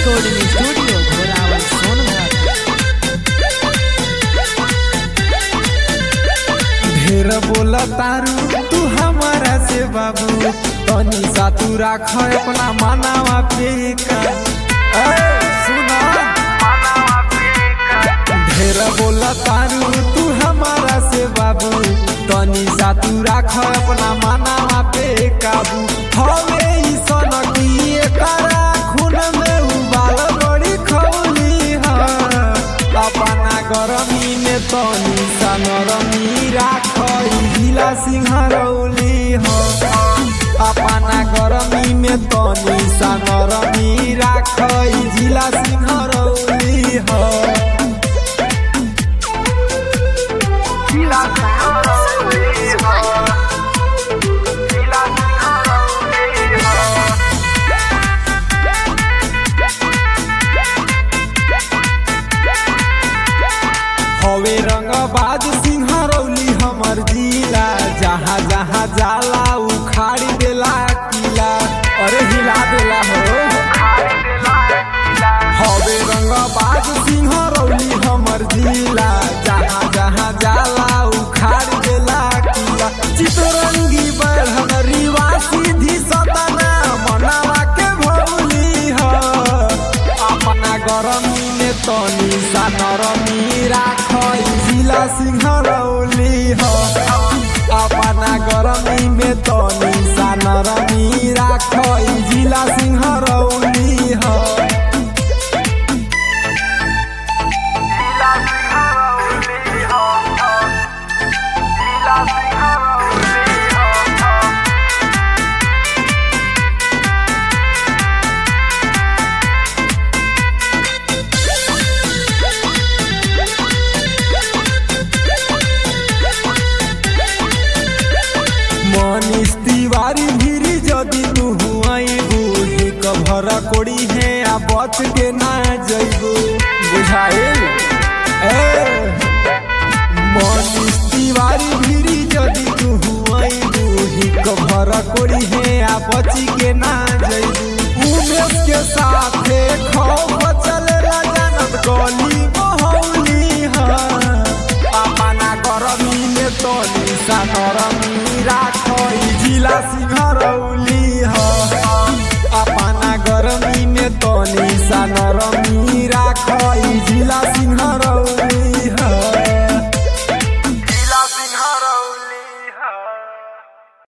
Recording studio Ghorawal Sonbhadra. ढेर बोला तारू तू हमारा से बाबू, तनी सा तू राख अपना मानावा पे सुना। ढेर बोला तारू तू हमारा से बाबू, तनी सा तू राख अपना मानावा पे काबू। हवे ई सनकी एकरा खून में उबाल बड़ी खौली है, अपना गरमी में तनी सा नरमी राख जिला सिंहरौली हो। अपना गरमी में तनी सा नरमी राख जिला सिंहरौली हो। हवे रंगबाज सिंहरौली हमर जिला, जहाँ जहाँ जाला उखाड़ देला किला, अरे हिला देला हो। हवे रंगबाज सिंहरौली हमर जिला, जहाँ जहाँ जाला उखाड़ देला किला। चितरंगी बढ़न रीवा सीधी सतना मनावा के भौली हो। अपना गरमी में तनी सा नरमी राख जिला सिंहरौली हो। अपना गरमी में तनी सा नरमी राख जिला सिंहरौली हो। मनीष तिवारी भीरी जदि तू हुआईबू, एक भरा कोड़ी है आ बच के ना जइबू, बुझाइल। मनीष तिवारी भीरी जदि तू हुआईबू, एक भरा कोड़ी है आ बच के ना जइबू। उमेश के